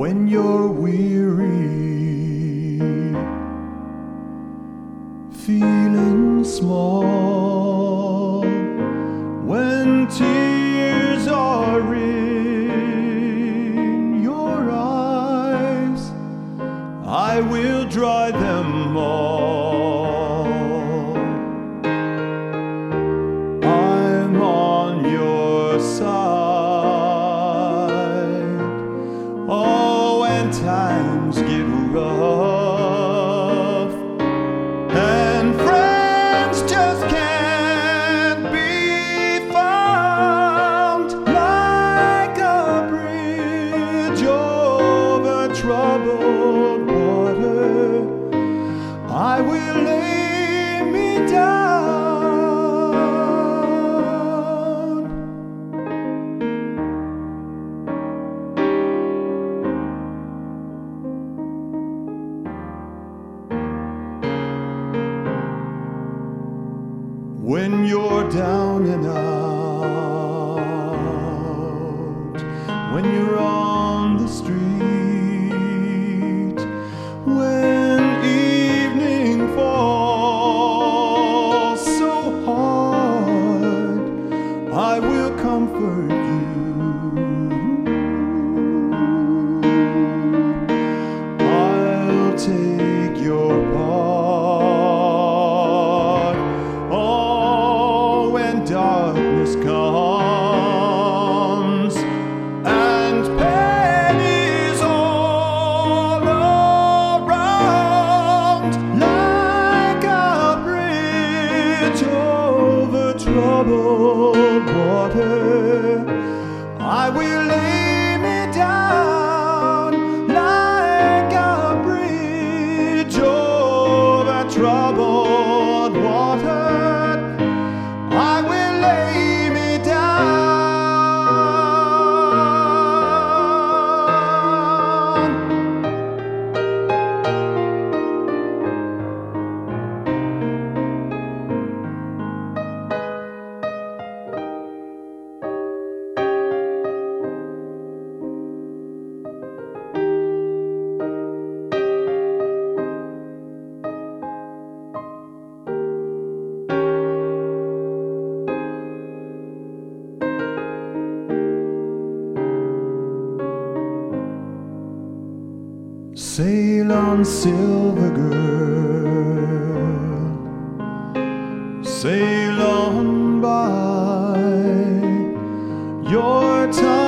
when you're weary, feeling small, when tears are in your eyes, I will dry them all. I'm on your side. Oh, when times get rough and friends just can't be found, like a bridge over troubled water, I will lay me down. When you're down and out, when you're on the street, when evening falls so hard, I will comfort you. I'll take your part. Oh, when darkness comes and pain is all around, like a bridge over troubled water, I will lay me down, like a bridge over troubled water, I will lay me down. Sail on, silver girl, sail on by. Your time